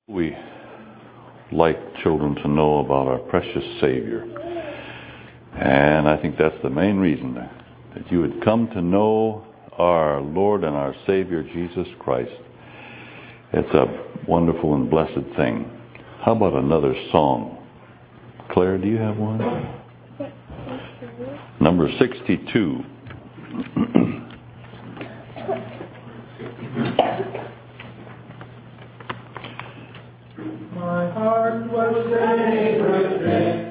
We like children to know about our precious Savior. And I think that's the main reason, that you would come to know our Lord and our Savior, Jesus Christ. It's a wonderful and blessed thing. How about another song? Claire, do you have one? Number 62. My heart was saved with faith.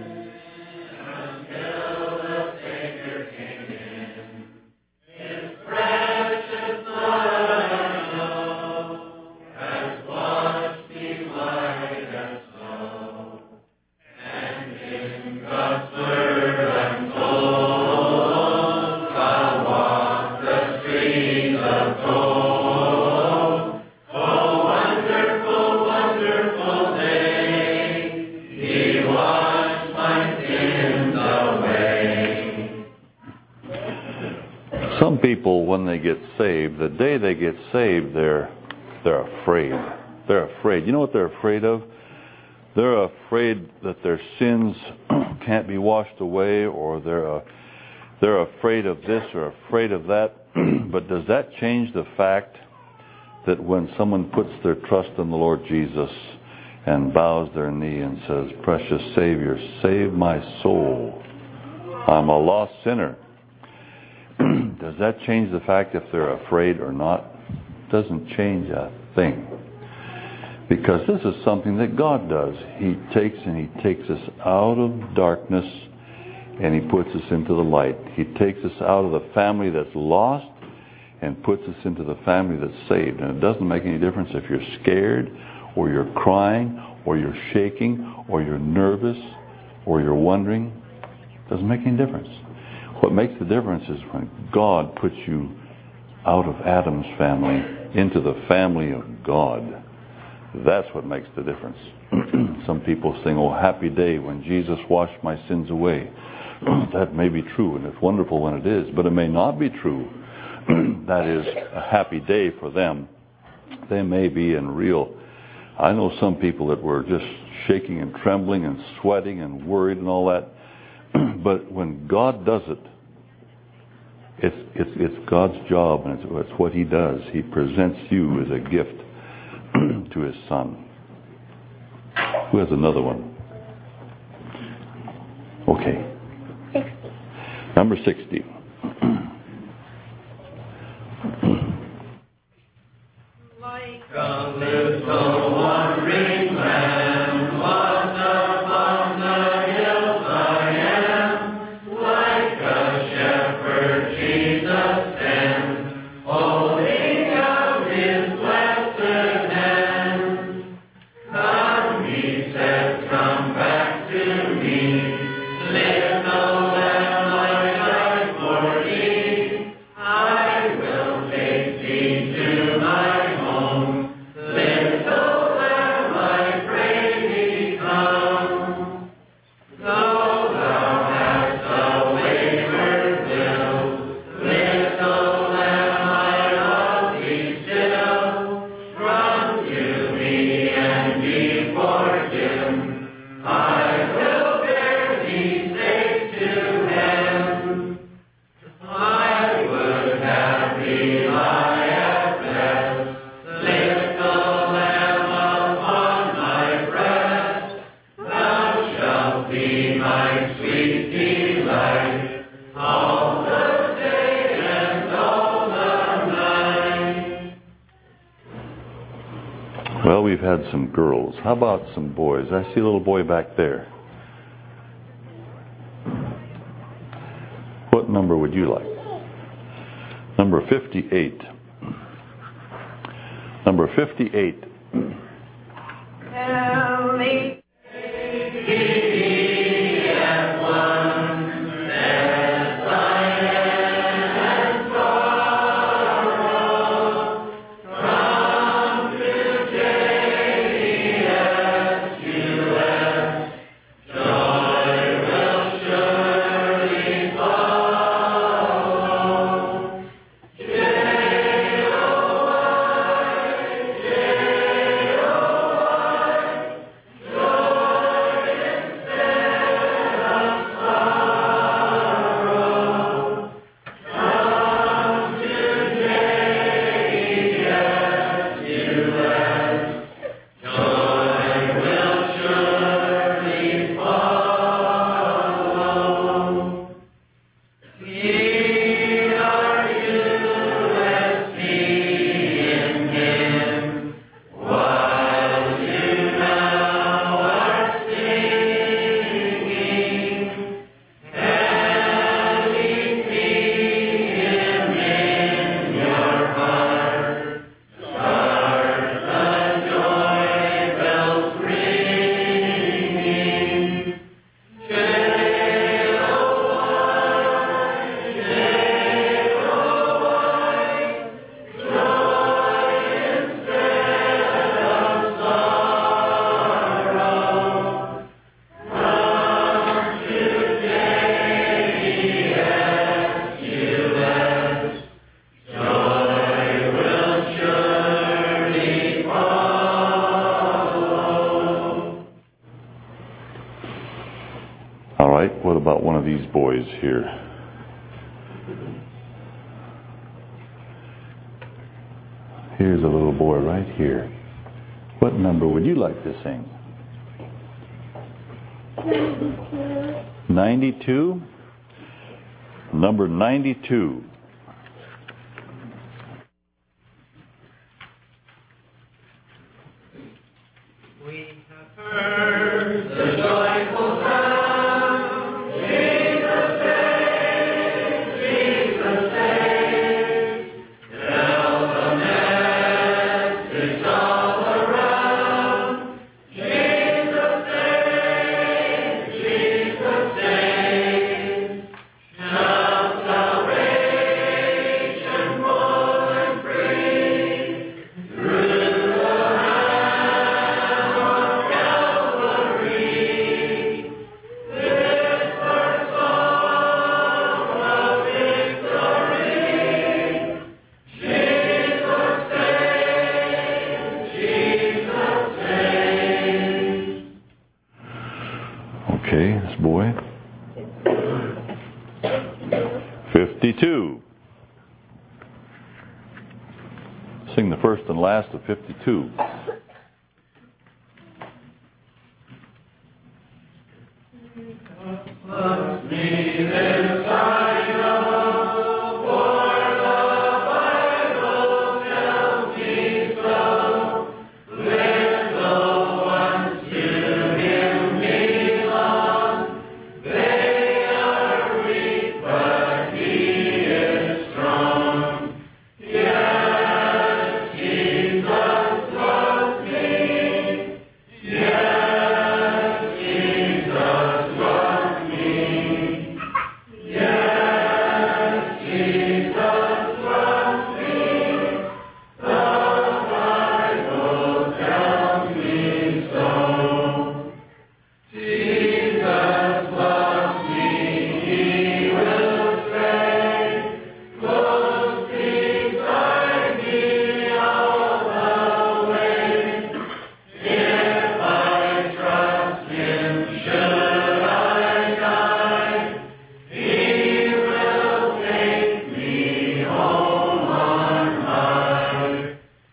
Some people, when they get saved, the day they get saved, they're afraid. They're afraid. You know what they're afraid of? They're afraid that their sins can't be washed away, or they're afraid of this or afraid of that. But does that change the fact that when someone puts their trust in the Lord Jesus and bows their knee and says, "Precious Savior, save my soul. I'm a lost sinner." Does that change the fact if they're afraid or not? It doesn't change a thing. Because this is something that God does. He takes us out of darkness and He puts us into the light. He takes us out of the family that's lost and puts us into the family that's saved. And it doesn't make any difference if you're scared or you're crying or you're shaking or you're nervous or you're wondering. It doesn't make any difference. What makes the difference is when God puts you out of Adam's family into the family of God. That's what makes the difference. Some people sing, "Oh, happy day when Jesus washed my sins away." That may be true, and it's wonderful when it is, but it may not be true. That is a happy day for them. They may be in real... I know some people that were just shaking and trembling and sweating and worried and all that. But when God does it, it's God's job, and it's what He does. He presents you as a gift to His Son. Who has another one? Okay. 60. Number 60. Like a little wandering lamb lost upon the hills I am, like a shepherd Jesus sends, holding out His blessed hand. Come, He said, come back to me, little lamb I died for thee. I will take thee to my home, little lamb I pray thee come. Though thou hast a wayward will, little lamb I love thee still. Run to me and be forgiven, I will bear thee safe to heaven. I would have thee lie at rest, little lamb upon my breast. Thou shalt be my sweet delight, all the day and all the night. Well, we've had some girls. How about some boys? I see a little boy back there. What number would you like? Number 58. Number 58. Tell me. At once, as I am sorrow, from today as you left, joy will surely follow. J-O-Y, right. What about one of these boys here? Here's a little boy right here. What number would you like to sing? 92. 92? Number 92. We have heard the joyful sound. Jesus saves, Jesus saves. Tell the message all around. Jesus saves, Jesus saves. Shout salvation full and free. Through the Okay, this boy. 52. Sing the first and last of 52. Loves me this I know, for the Bible tells me so. Little ones to Him belong. They are weak, but He is strong. Yes, Jesus loves me. Yes, Jesus loves me. Yes, Jesus loves me. The Bible tells me so. Jesus loves me, He will stay close beside me all the way. If I trust Him, should I die, He will take me home on high.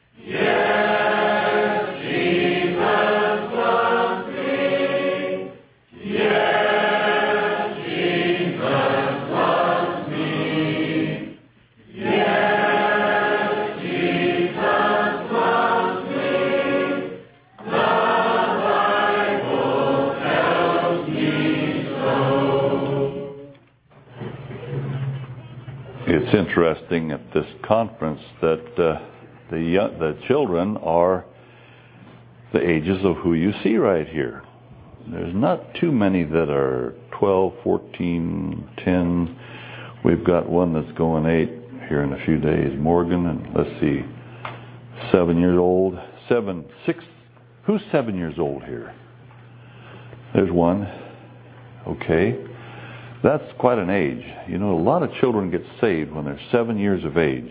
Yes, Jesus loves me. Yes, Jesus loves me. Yes, Jesus loves me. The Bible tells me so. It's interesting at this conference that the children are the ages of who you see right here. There's not too many that are 12, 14, 10. We've got one that's going 8 here in a few days, Morgan, and let's see, 7 years old. 6. Who's 7 years old here? There's one. Okay. That's quite an age. You know, a lot of children get saved when they're 7 years of age.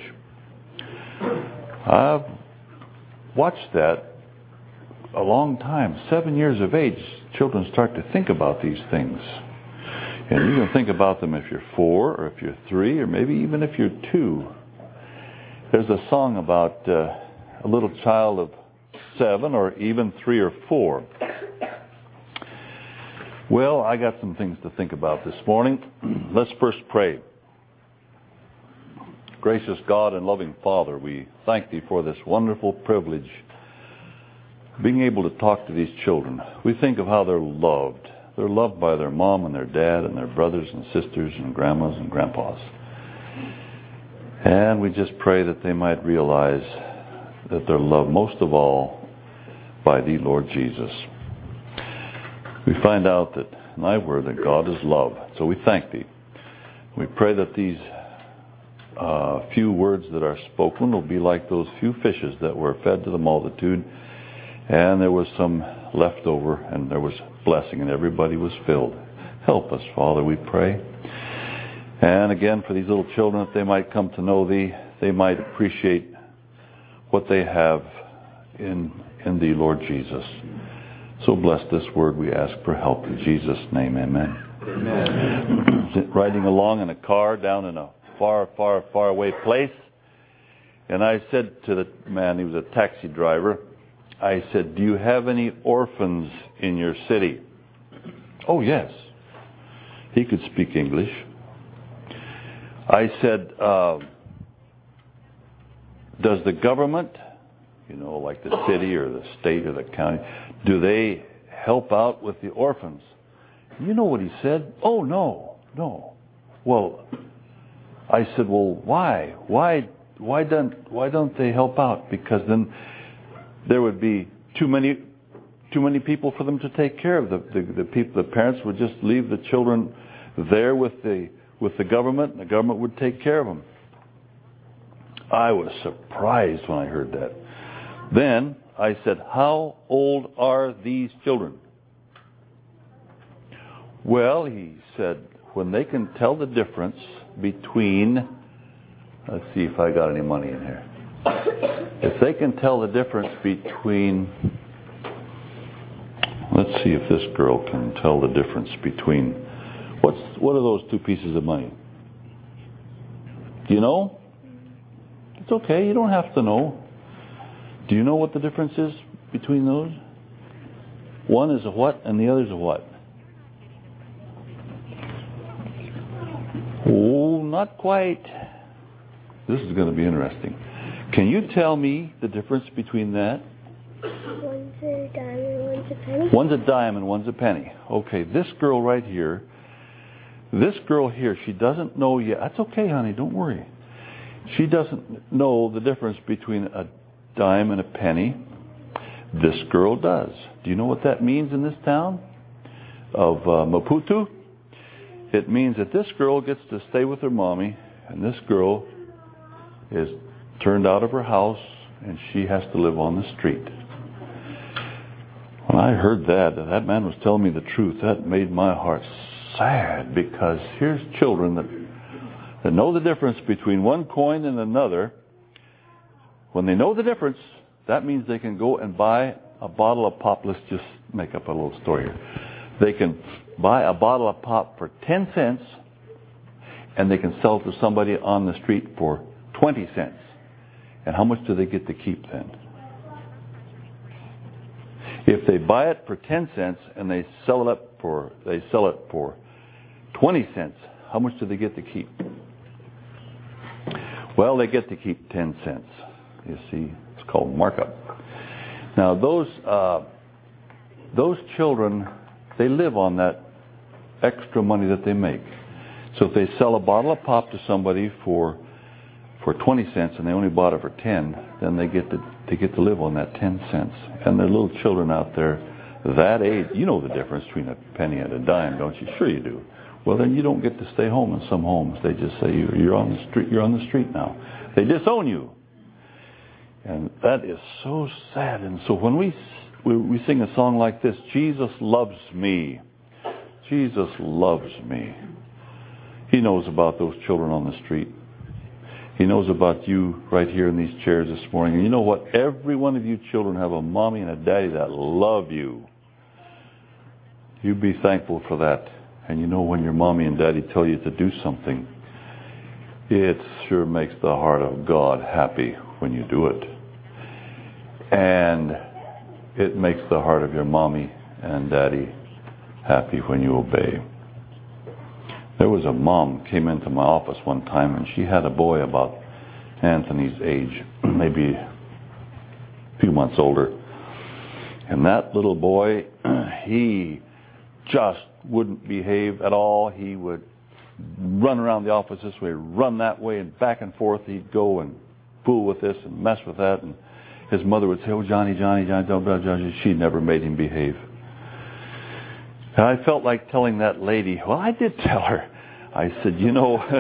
I've watched that a long time. 7 years of age, children start to think about these things. And you can think about them if you're 4 or if you're 3 or maybe even if you're 2. There's a song about a little child of 7 or even 3 or 4. Well, I got some things to think about this morning. Let's first pray. Gracious God and loving Father, we thank Thee for this wonderful privilege, being able to talk to these children. We think of how they're loved. They're loved by their mom and their dad and their brothers and sisters and grandmas and grandpas. And we just pray that they might realize that they're loved most of all by Thee, Lord Jesus. We find out that in Thy Word that God is love. So we thank Thee. We pray that these few words that are spoken will be like those few fishes that were fed to the multitude, and there was some left over, and there was blessing, and everybody was filled. Help us, Father, we pray. And again, for these little children, that they might come to know Thee, they might appreciate what they have in Thee, Lord Jesus. So bless this word, we ask for help. In Jesus' name, amen. Amen. Riding along in a car down in a far, far, far away place. And I said to the man, he was a taxi driver, I said, do you have any orphans in your city? Oh, yes. He could speak English. I said, does the government, like the city or the state or the county, do they help out with the orphans? You know what he said? Oh, no. Well, I said, well, why? Why don't they help out? Because then there would be too many people for them to take care of. The people, the parents would just leave the children there with the government, and the government would take care of them. I was surprised when I heard that. Then I said, how old are these children? Well, he said, when they can tell the difference between, let's see if I got any money in here. If they can tell the difference between, let's see if this girl can tell the difference between, what are those two pieces of money? Do you know? It's okay, you don't have to know. Do you know what the difference is between those? One is a what and the other is a what? Oh, not quite. This is going to be interesting. Can you tell me the difference between that? One's a dime and one's a penny. One's a dime and one's a penny. Okay, this girl right here, she doesn't know yet. That's okay, honey, don't worry. She doesn't know the difference between a dime and a penny. This girl does. Do you know what that means in this town of Maputo? It means that this girl gets to stay with her mommy, and this girl is turned out of her house, and she has to live on the street. When I heard that man was telling me the truth, that made my heart sad, because here's children that know the difference between one coin and another. When they know the difference, that means they can go and buy a bottle of pop. Let's just make up a little story here. They can buy a bottle of pop for 10 cents, and they can sell it to somebody on the street for 20 cents. And how much do they get to keep then? If they buy it for 10 cents and they sell it for 20 cents, how much do they get to keep? Well, they get to keep 10 cents. You see, it's called markup. Now, those children, they live on that extra money that they make. So if they sell a bottle of pop to somebody for 20 cents and they only bought it for 10, then they get to live on that 10 cents. And there are little children out there that age. You know the difference between a penny and a dime, don't you? Sure you do. Well, then you don't get to stay home in some homes. They just say you're on the street. You're on the street now. They disown you, and that is so sad. And so when we sing a song like this, Jesus loves me. Jesus loves me. He knows about those children on the street. He knows about you right here in these chairs this morning. And you know what? Every one of you children have a mommy and a daddy that love you. You be thankful for that. And you know, when your mommy and daddy tell you to do something, it sure makes the heart of God happy when you do it. And it makes the heart of your mommy and daddy happy when you obey. There was a mom came into my office one time, and she had a boy about Anthony's age, maybe a few months older. And that little boy, he just wouldn't behave at all. He would run around the office this way, run that way, and back and forth. He'd go and fool with this and mess with that. And his mother would say, "Oh, Johnny, Johnny." She never made him behave. And I felt like telling that lady, well, I did tell her. I said, you know, I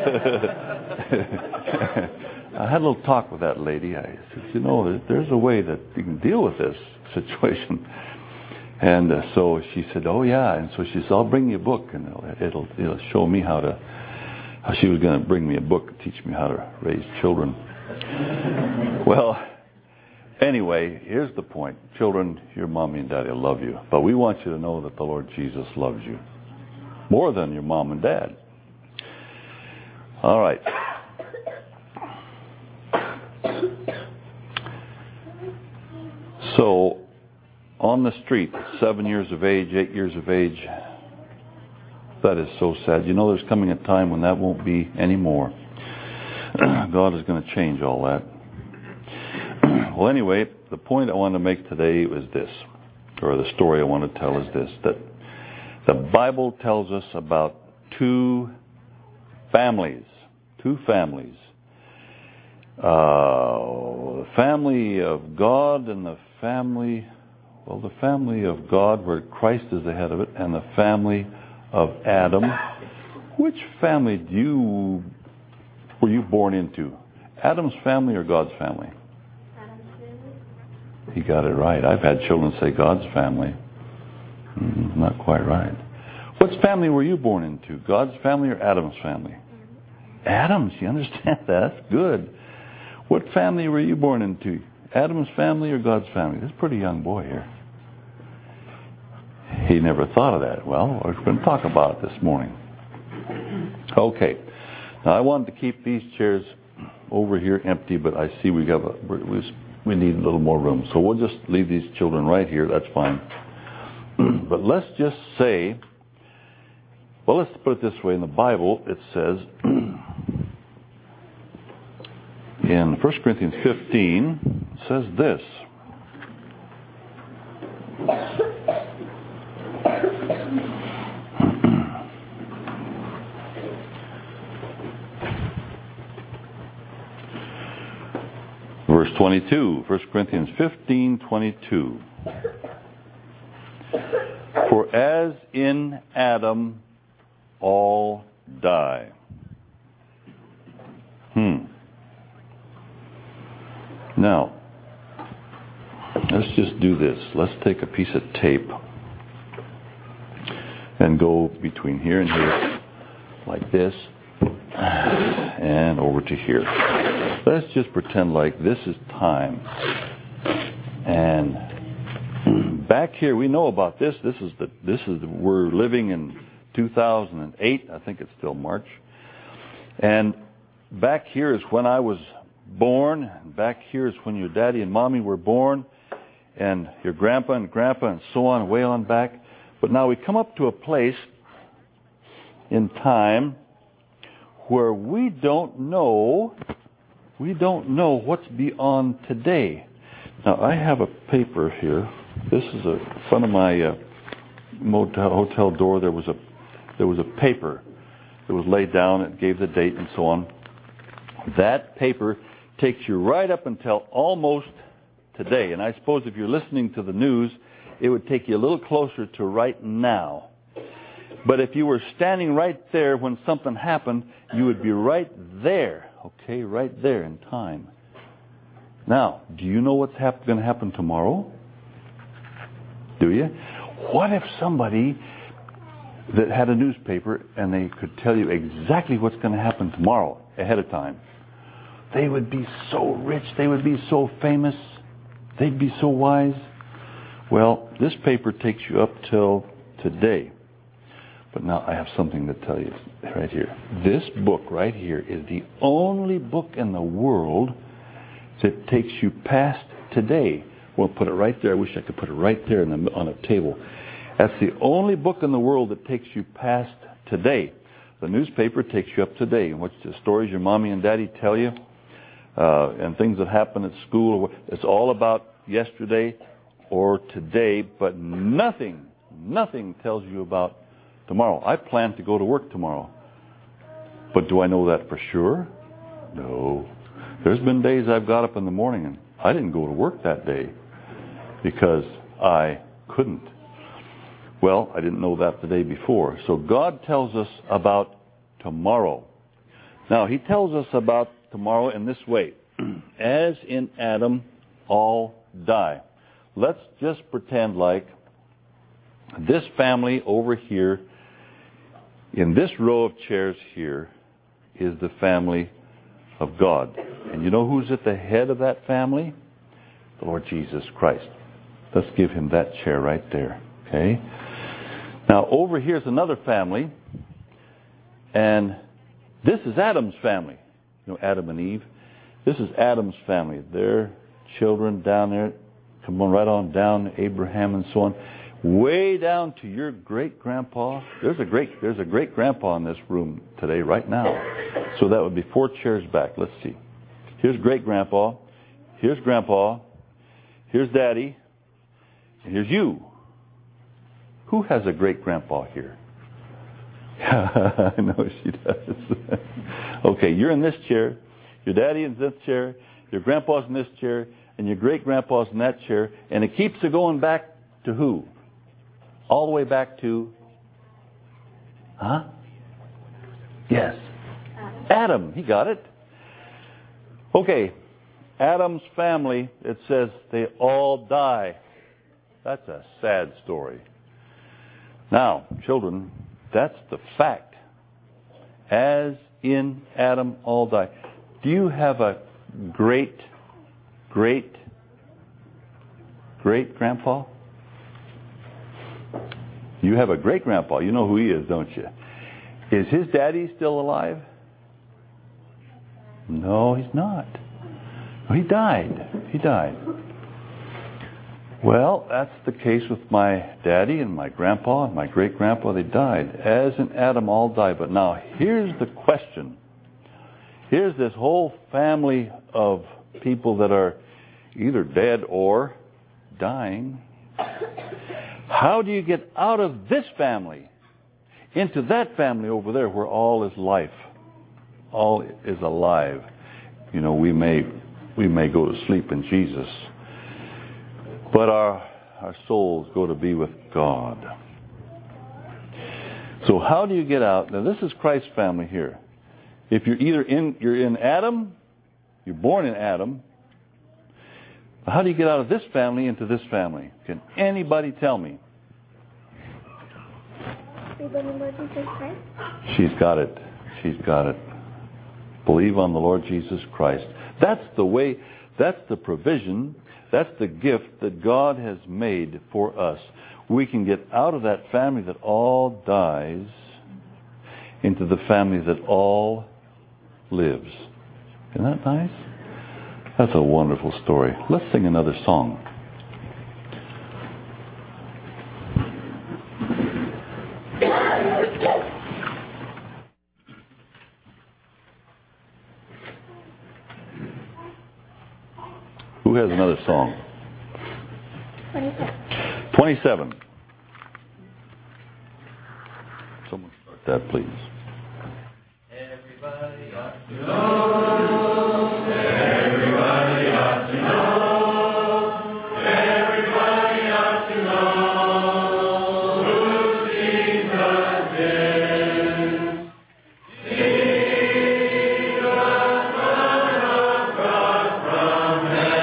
had a little talk with that lady. I said, you know, there's a way that you can deal with this situation. And so she said, oh, yeah. And so she said, I'll bring you a book, and it'll show me how she was going to bring me a book to teach me how to raise children. Well, anyway, here's the point. Children, your mommy and daddy love you. But we want you to know that the Lord Jesus loves you. More than your mom and dad. All right. So, on the street, 7 years of age, 8 years of age, that is so sad. You know, there's coming a time when that won't be anymore. God is going to change all that. Well, anyway, the point I want to make today is this, or the story I want to tell is this, that the Bible tells us about two families. The family of God and the family of God where Christ is the head of it, and the family of Adam. Which family were you born into? Adam's family or God's family? Adam's family. He got it right. I've had children say God's family. Not quite right. What family were you born into? God's family or Adam's family? Adam's. You understand that? That's good. What family were you born into? Adam's family or God's family? This is a pretty young boy here. He never thought of that. Well, we're going to talk about it this morning. Okay. Now, I wanted to keep these chairs over here empty, but I see we need a little more room. So we'll just leave these children right here. That's fine. But let's just say, well, let's put it this way. In the Bible, it says, in 1 Corinthians 15, it says this. Verse 22, 1 Corinthians 15:22. For as in Adam all die. Now, let's just do this. Let's take a piece of tape and go between here and here, like this, and over to here. Let's just pretend like this is time. And back here, we know about this. We're living in 2008. I think it's still March. And back here is when I was born. And back here is when your daddy and mommy were born. And your grandpa and so on, way on back. But now we come up to a place in time where we don't know what's beyond today. Now, I have a paper here. This is in front of my hotel door. There was a paper that was laid down. It gave the date and so on. That paper takes you right up until almost today. And I suppose if you're listening to the news, it would take you a little closer to right now. But if you were standing right there when something happened, you would be right there, okay, right there in time. Now, do you know what's going to happen tomorrow? Do you? What if somebody that had a newspaper and they could tell you exactly what's going to happen tomorrow ahead of time? They would be so rich. They would be so famous. They'd be so wise. Well, this paper takes you up till today. But now I have something to tell you right here. This book right here is the only book in the world that takes you past today. We'll put it right there. I wish I could put it right there on a table. That's the only book in the world that takes you past today. The newspaper takes you up today. And what's the stories your mommy and daddy tell you, and things that happen at school. It's all about yesterday or today, but nothing tells you about tomorrow. I plan to go to work tomorrow. But do I know that for sure? No. There's been days I've got up in the morning and I didn't go to work that day because I couldn't. Well, I didn't know that the day before. So God tells us about tomorrow. Now, He tells us about tomorrow in this way. As in Adam, all die. Let's just pretend like this family over here, in this row of chairs here, is the family of God. And you know who's at the head of that family? The Lord Jesus Christ. Let's give Him that chair right there. Okay? Now, over here's another family, and this is Adam's family. You know, Adam and Eve. This is Adam's family. Their children down there, come on right on down, Abraham and so on. Way down to your great-grandpa. There's a great-grandpa in this room today, right now. So that would be 4 chairs back. Let's see. Here's great-grandpa. Here's grandpa. Here's daddy. And here's you. Who has a great-grandpa here? I know she does. Okay, you're in this chair. Your daddy is in this chair. Your grandpa's in this chair. And your great-grandpa's in that chair. And it keeps it going back to who? All the way back to... Huh? Yes. Adam. He got it. Okay. Adam's family, it says they all die. That's a sad story. Now, children, that's the fact. As in Adam, all die. Do you have a great-grandpa? You have a great-grandpa. You know who he is, don't you? Is his daddy still alive? No, he's not. He died. Well, that's the case with my daddy and my grandpa and my great-grandpa. They died. As in Adam, all died. But now, here's the question. Here's this whole family of people that are either dead or dying. How do you get out of this family into that family over there where all is life, all is alive? You know, we may go to sleep in Jesus, but our souls go to be with God. So how do you get out? Now, this is Christ's family here. If you're in Adam, you're born in Adam. How do you get out of this family into this family? Can anybody tell me? She's got it. Believe on the Lord Jesus Christ. That's the way, that's the provision, that's the gift that God has made for us. We can get out of that family that all dies into the family that all lives. Isn't that nice? That's a wonderful story. Let's sing another song. Who has another song? 27. Someone start that, please. Everybody ought to know. Everybody ought to know. Everybody ought to know who Jesus is. Jesus, Son of God from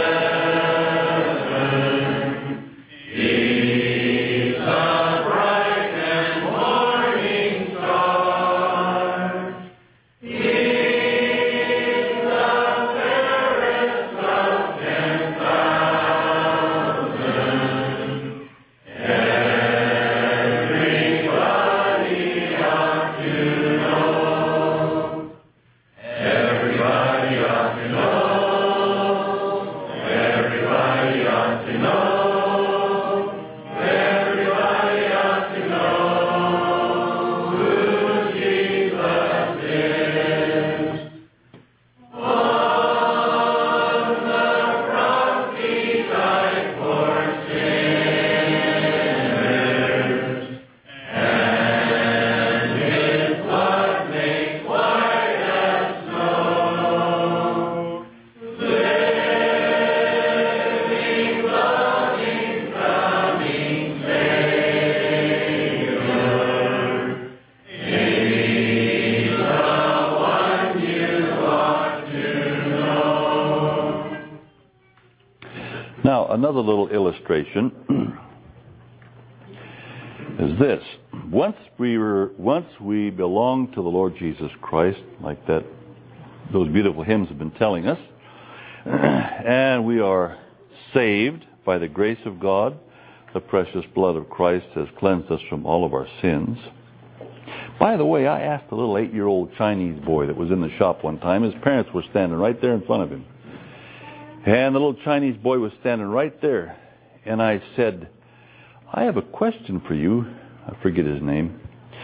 heaven. He's the bright and morning star. Now, another little illustration is this. Once we belong to the Lord Jesus Christ, like those beautiful hymns have been telling us, and we are saved by the grace of God, the precious blood of Christ has cleansed us from all of our sins. By the way, I asked a little 8-year-old Chinese boy that was in the shop one time. His parents were standing right there in front of him. And the little Chinese boy was standing right there. And I said, I have a question for you. I forget his name.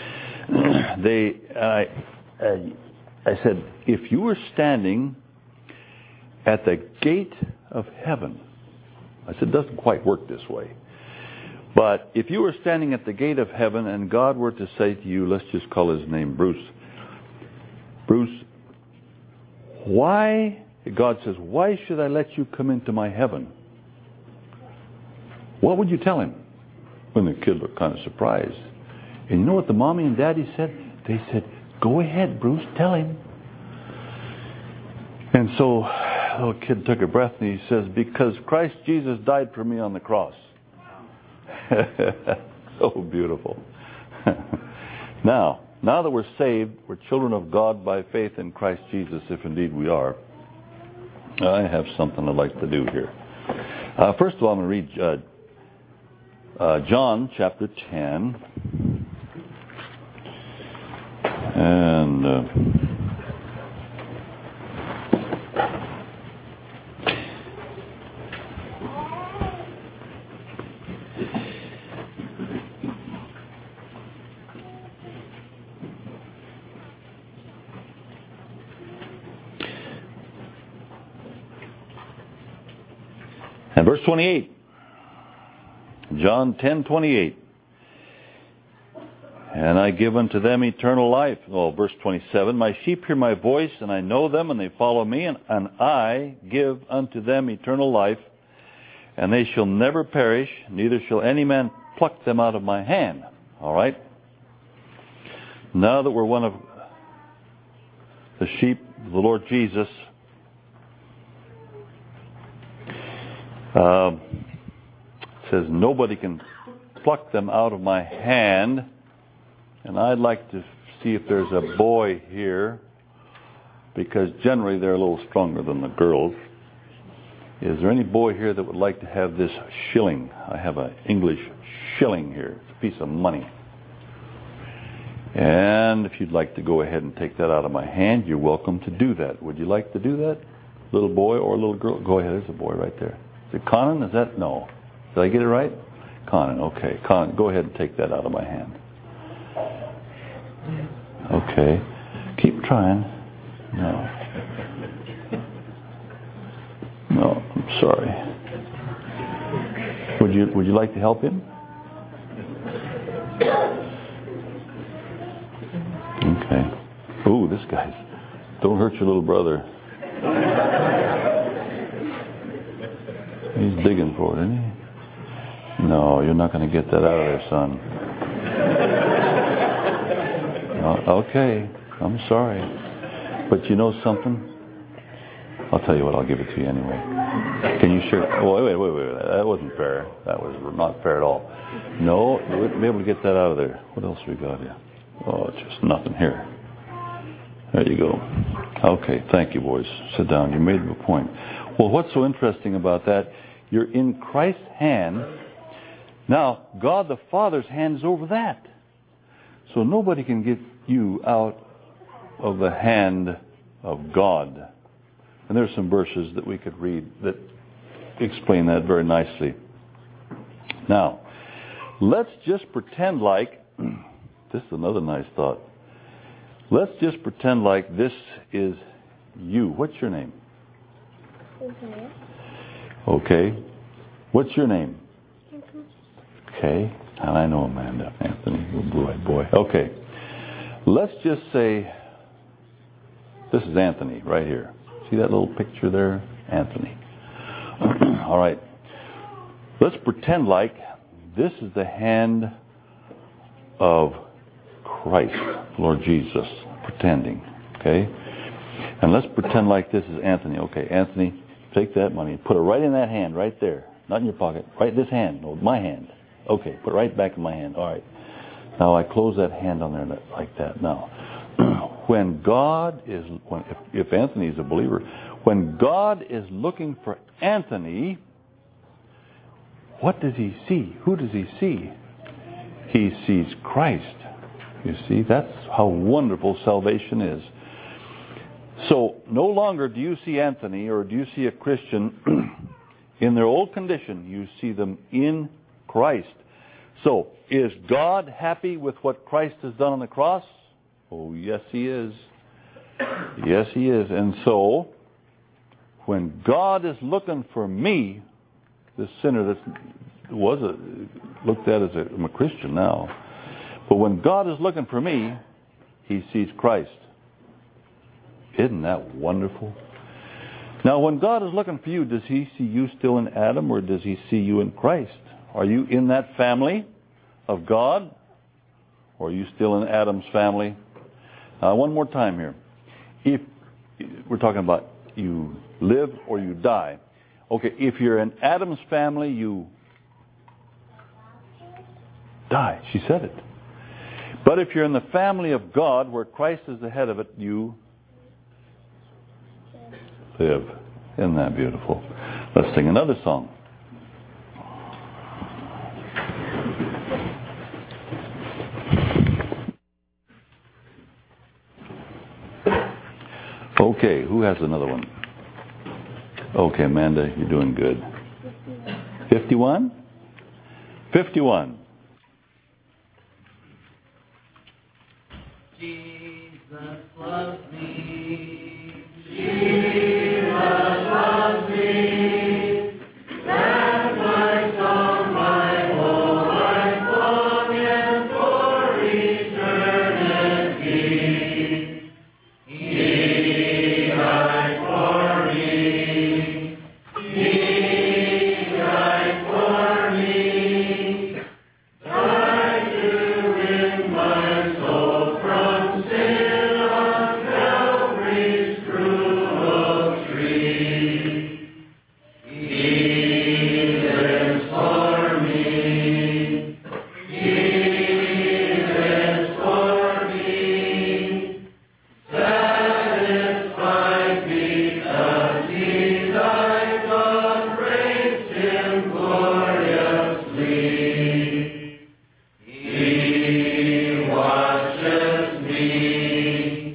I said, if you were standing at the gate of heaven, I said, it doesn't quite work this way. But if you were standing at the gate of heaven and God were to say to you, let's just call his name Bruce. Bruce, why, God says, why should I let you come into my heaven? What would you tell him? When the kid looked kind of surprised. And you know what the mommy and daddy said? They said, go ahead, Bruce, tell him. And so the little kid took a breath and he says, because Christ Jesus died for me on the cross. So beautiful. Now that we're saved, we're children of God by faith in Christ Jesus, if indeed we are. I have something I'd like to do here. First of all, I'm going to read John chapter 10. And verse 28, John 10:28, and I give unto them eternal life. Oh, verse 27, my sheep hear my voice, and I know them, and they follow me, and I give unto them eternal life, and they shall never perish, neither shall any man pluck them out of my hand. All right? Now that we're one of the sheep of the Lord Jesus, it says nobody can pluck them out of my hand. And I'd like to see if there's a boy here, because generally they're a little stronger than the girls. Is there any boy here that would like to have this shilling? I have an English shilling here. It's a piece of money. And if you'd like to go ahead and take that out of my hand, you're welcome to do that. Would you like to do that? Little boy or little girl? Go ahead. There's a boy right there. Is it Conan? Is that? No. Did I get it right? Conan. Okay. Conan, go ahead and take that out of my hand. Okay. Keep trying. No. No, I'm sorry. Would you like to help him? Okay. Ooh, this guy's... Don't hurt your little brother. He's digging for it, isn't he? No, you're not going to get that out of there, son. Okay, I'm sorry. But you know something? I'll tell you what, I'll give it to you anyway. Can you share? Oh, wait. That wasn't fair. That was not fair at all. No, you wouldn't be able to get that out of there. What else we got here? Oh, it's just nothing here. There you go. Okay, thank you, boys. Sit down. You made a point. Well, what's so interesting about that? You're in Christ's hand. Now, God the Father's hand is over that. So nobody can get you out of the hand of God. And there's some verses that we could read that explain that very nicely. Now, let's just pretend like, this is another nice thought. Let's just pretend like this is you. What's your name? Isaiah. Okay. What's your name? Anthony. Okay. And I know Amanda. Anthony, little blue-eyed boy. Okay. Let's just say this is Anthony right here. See that little picture there? Anthony. All right. Let's pretend like this is the hand of Christ, Lord Jesus, pretending. Okay? And let's pretend like this is Anthony. Okay, Anthony, take that money, put it right in that hand, right there. Not in your pocket. Right this hand. No, my hand. Okay, put it right back in my hand. All right. Now I close that hand on there like that. Now, when God is, if Anthony is a believer, when God is looking for Anthony, what does he see? Who does he see? He sees Christ. You see, that's how wonderful salvation is. So, no longer do you see Anthony or do you see a Christian in their old condition. You see them in Christ. So, is God happy with what Christ has done on the cross? Oh, yes, He is. Yes, He is. And so, when God is looking for me, this sinner that looked at as I'm a Christian now, but when God is looking for me, He sees Christ. Isn't that wonderful? Now, when God is looking for you, does He see you still in Adam, or does He see you in Christ? Are you in that family of God, or are you still in Adam's family? One more time here. If we're talking about you live or you die. Okay, if you're in Adam's family, you die. She said it. But if you're in the family of God, where Christ is the head of it, you live. Isn't that beautiful? Let's sing another song. Okay, who has another one? Okay, Amanda, you're doing good. 51? 51. Jesus loves me. Jesus loves me. That's my song, my whole life long, and for eternity. He died for me. He died for me. Died to win my soul from sin on Calvary's cruel tree. He lives for me. He lives for me. Satisfied because He died, God raised Him gloriously. He watches me.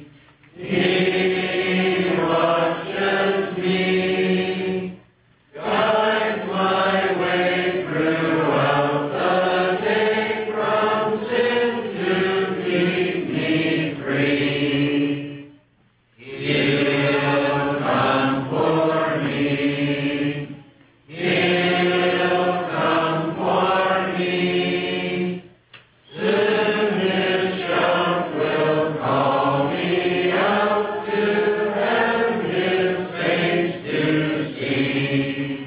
He watches me. Guides my way throughout the day, from sin to keep me free. He'll come for me. He'll come for me. Soon His shout will call me out to have His face to see.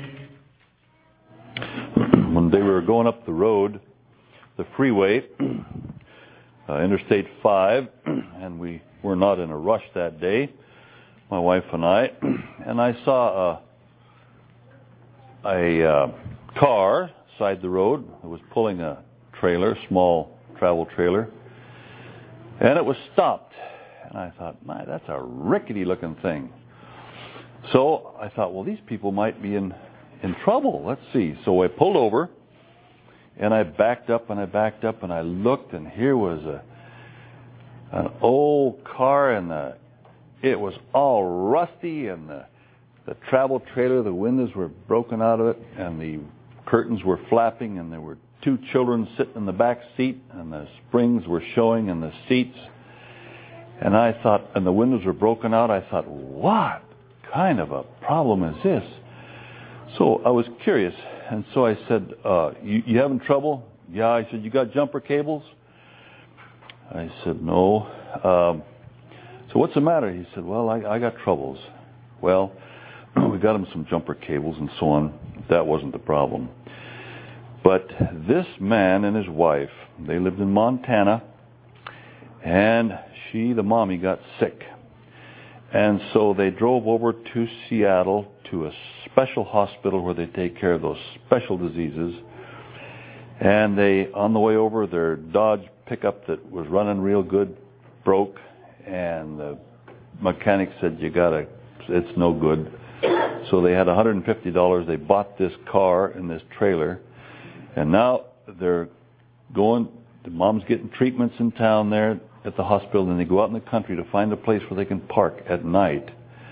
One day we were going up the road, the freeway, Interstate 5, and we were not in a rush that day, my wife and I saw a car side the road. It was pulling a trailer, small travel trailer, and it was stopped. And I thought, my, that's a rickety-looking thing. So I thought, well, these people might be in trouble. Let's see. So I pulled over, and I backed up, and I looked, and here was an old car, and it was all rusty, and the travel trailer, the windows were broken out of it, and the curtains were flapping, and there were two children sitting in the back seat, and the springs were showing in the seats. And I thought, and the windows were broken out, I thought, what kind of a problem is this? So I was curious, and so I said, you having trouble? Yeah, I said, you got jumper cables? I said, no. So what's the matter? He said, well, I got troubles. Well, we got him some jumper cables and so on. That wasn't the problem. But this man and his wife, they lived in Montana, and the mommy got sick. And so they drove over to Seattle to a special hospital where they take care of those special diseases. And on the way over, their Dodge pickup that was running real good broke, and the mechanic said, it's no good. So they had $150. They bought this car and this trailer, And now they're going, the mom's getting treatments in town there at the hospital, and they go out in the country to find a place where they can park at night.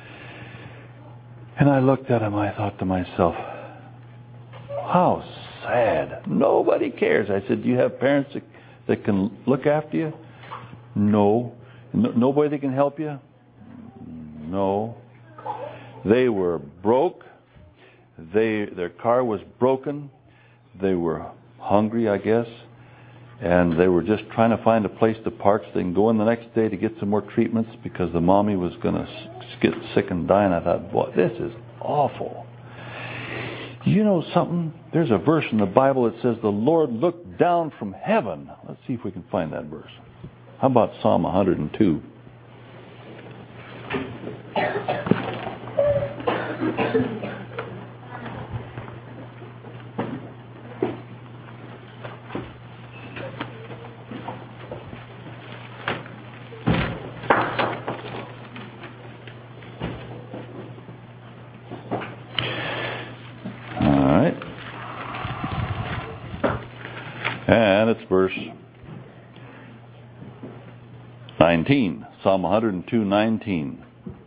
And I looked at him, I thought to myself, how sad. Nobody cares. I said, do you have parents that can look after you? No. Nobody that can help you? No. They were broke. Their car was broken. They were hungry, I guess. And they were just trying to find a place to park so they can go in the next day to get some more treatments because the mommy was going to get sick and die. And I thought, boy, this is awful. You know something? There's a verse in the Bible that says the Lord looked down from heaven. Let's see if we can find that verse. How about Psalm 102? And it's verse 19, Psalm 102:19.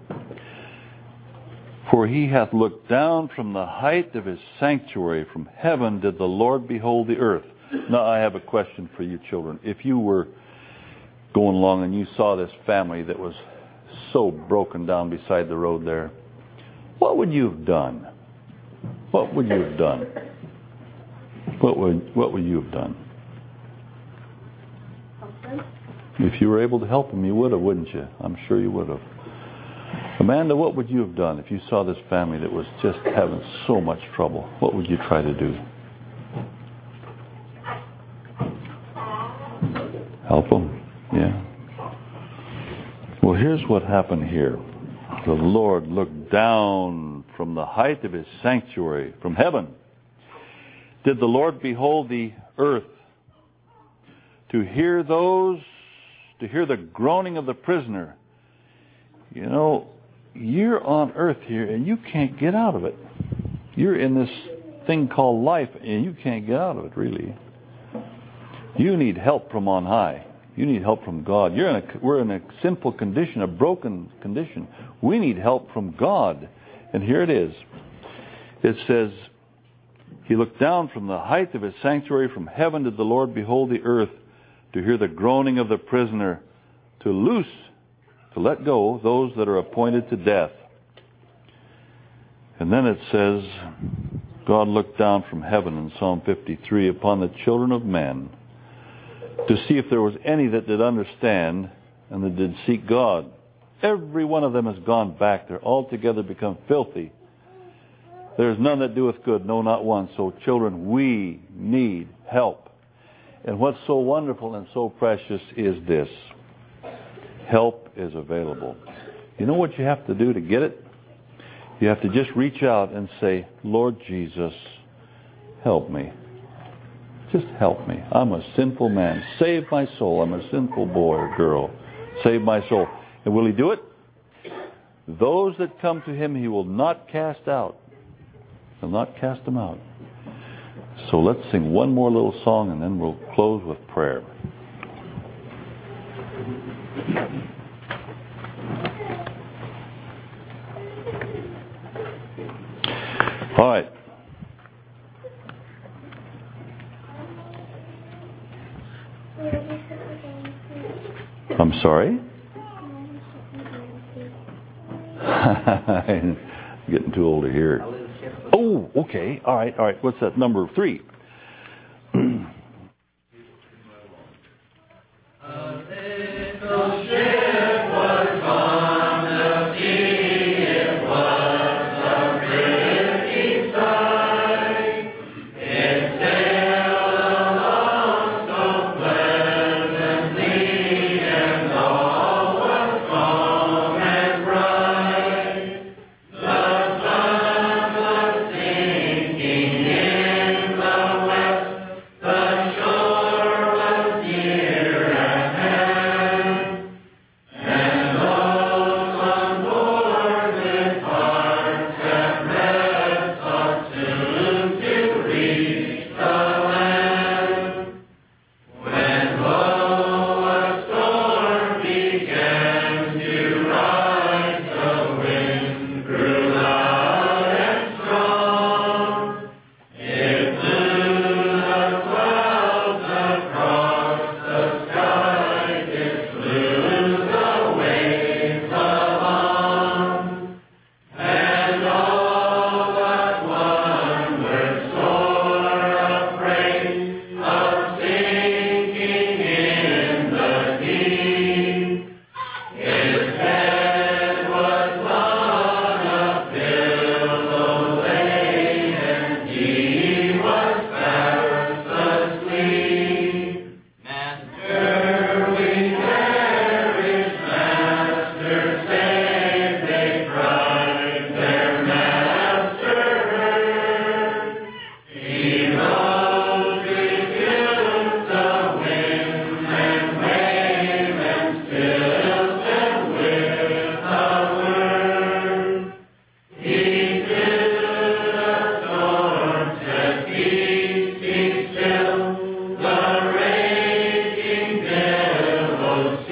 For he hath looked down from the height of his sanctuary, from heaven did the Lord behold the earth. Now I have a question for you children. If you were going along and you saw this family that was so broken down beside the road there, what would you have done? What would you have done? What would you have done? If you were able to help them, you would have, wouldn't you? I'm sure you would have. Amanda, what would you have done if you saw this family that was just having so much trouble? What would you try to do? Help them? Yeah. Well, here's what happened here. The Lord looked down from the height of his sanctuary, from heaven. Did the Lord behold the earth to hear the groaning of the prisoner? You know, you're on earth here and you can't get out of it. You're in this thing called life and you can't get out of it, really. You need help from on high. You need help from God. We're in a sinful condition, a broken condition. We need help from God. And here it is. It says, he looked down from the height of his sanctuary, from heaven did the Lord behold the earth, to hear the groaning of the prisoner, to let go those that are appointed to death. And then it says, God looked down from heaven in Psalm 53 upon the children of men to see if there was any that did understand and that did seek God. Every one of them has gone back. They're altogether become filthy. There is none that doeth good, no, not one. So children, we need help. And what's so wonderful and so precious is this. Help is available. You know what you have to do to get it? You have to just reach out and say, Lord Jesus, help me. Just help me. I'm a sinful man. Save my soul. I'm a sinful boy or girl. Save my soul. And will he do it? Those that come to him, he will not cast out. He'll not cast them out. So let's sing one more little song and then we'll close with prayer. All right. I'm sorry? I'm getting too old to hear it. Oh, okay. All right. What's that? Number 3. The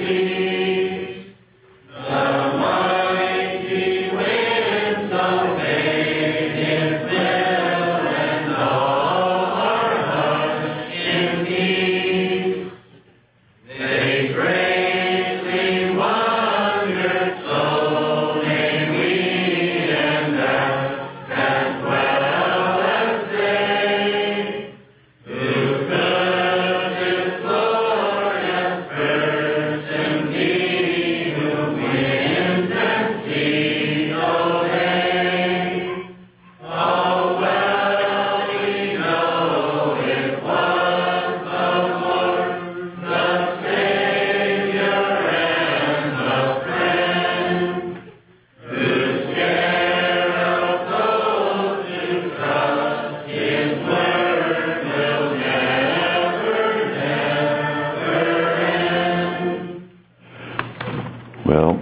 Well,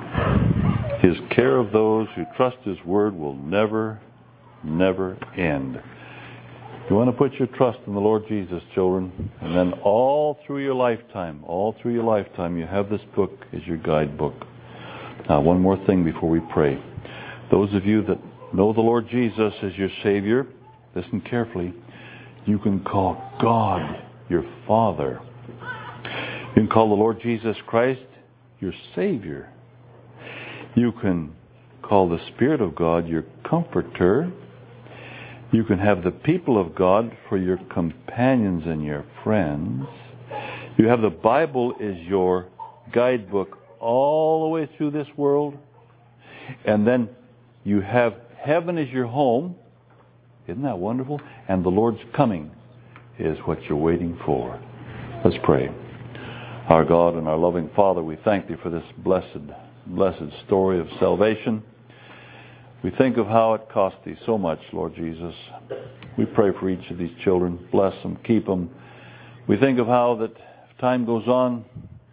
His care of those who trust His word will never, never end. You want to put your trust in the Lord Jesus, children, and then all through your lifetime, you have this book as your guidebook. Now, one more thing before we pray. Those of you that know the Lord Jesus as your Savior, listen carefully. You can call God your Father. You can call the Lord Jesus Christ your Savior. You can call the Spirit of God your Comforter. You can have the people of God for your companions and your friends. You have the Bible as your guidebook all the way through this world. And then you have heaven as your home. Isn't that wonderful? And the Lord's coming is what you're waiting for. Let's pray. Our God and our loving Father, we thank Thee for this blessed story of salvation. We think of how it cost Thee so much, Lord Jesus. We pray for each of these children. Bless them, keep them. We think of how that if time goes on,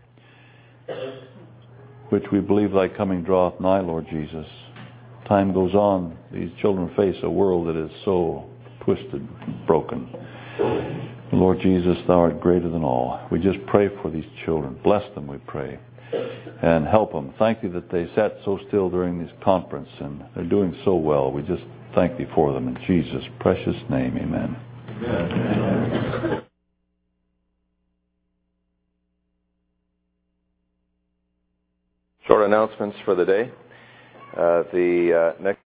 which we believe Thy coming draweth nigh, Lord Jesus. Time goes on, these children face a world that is so twisted, broken. Lord Jesus, Thou art greater than all. We just pray for these children. Bless them, we pray. And help them. Thank Thee that they sat so still during this conference and they're doing so well. We just thank Thee for them. In Jesus' precious name, amen. Amen. Short announcements for the day. The next